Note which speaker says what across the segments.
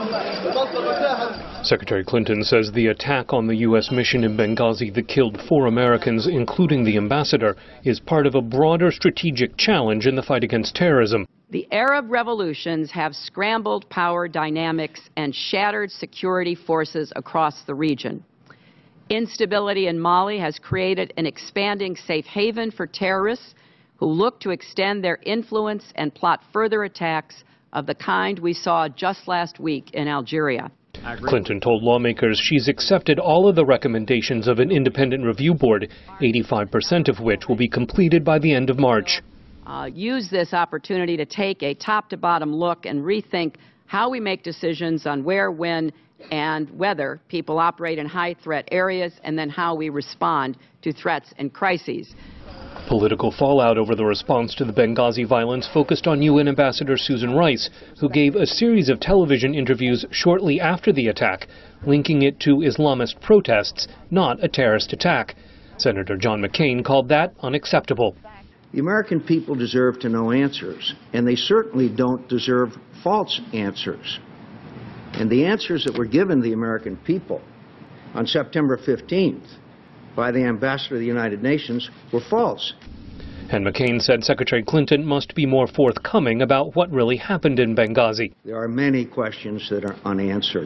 Speaker 1: Secretary Clinton says the attack on the U.S. mission in Benghazi that killed 4 Americans, including the ambassador, is part of a broader strategic challenge in the fight against terrorism.
Speaker 2: The Arab revolutions have scrambled power dynamics and shattered security forces across the region. Instability in Mali has created an expanding safe haven for terrorists who look to extend their influence and plot further attacks of the kind we saw just last week in Algeria.
Speaker 1: Clinton told lawmakers she's accepted all of the recommendations of an independent review board, 85% of which will be completed by the end of March.
Speaker 2: Use this opportunity to take a top-to-bottom look and rethink how we make decisions on where, when, and whether people operate in high-threat areas, and then how we respond to threats and crises.
Speaker 1: Political fallout over the response to the Benghazi violence focused on UN Ambassador Susan Rice, who gave a series of television interviews shortly after the attack, linking it to Islamist protests, not a terrorist attack. Senator John McCain called that unacceptable.
Speaker 3: The American people deserve to know answers, and they certainly don't deserve false answers. And the answers that were given the American people on September 15th by the ambassador of the United Nations were false.
Speaker 1: And McCain said Secretary Clinton must be more forthcoming about what really happened in Benghazi.
Speaker 3: There are many questions that are unanswered.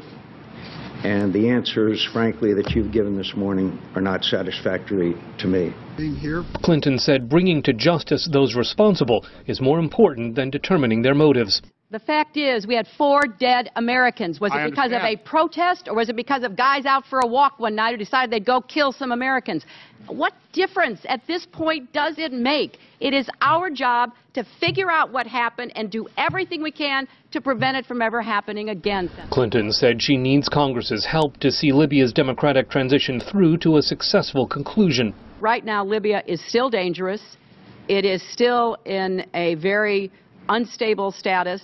Speaker 3: And the answers, frankly, that you've given this morning are not satisfactory to me.
Speaker 1: Clinton said bringing to justice those responsible is more important than determining their motives.
Speaker 2: The fact is, we had 4 dead Americans. Was it because of a protest, or was it because of guys out for a walk one night who decided they'd go kill some Americans? What difference at this point does it make? It is our job to figure out what happened and do everything we can to prevent it from ever happening again.
Speaker 1: Clinton said she needs Congress's help to see Libya's democratic transition through to a successful conclusion.
Speaker 2: Right now, Libya is still dangerous. It is still in a very unstable status.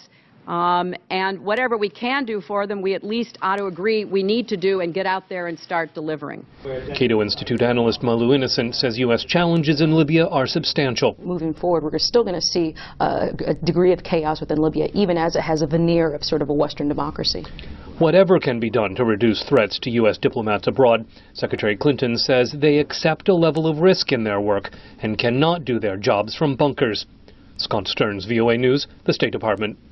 Speaker 2: And whatever we can do for them, we at least ought to agree we need to do and get out there and start delivering.
Speaker 1: Cato Institute analyst Malu Innocent says U.S. challenges in Libya are substantial.
Speaker 4: Moving forward, we're still going to see a degree of chaos within Libya, even as it has a veneer of sort of a Western democracy.
Speaker 1: Whatever can be done to reduce threats to U.S. diplomats abroad, Secretary Clinton says they accept a level of risk in their work and cannot do their jobs from bunkers. Scott Stearns, VOA News, the State Department.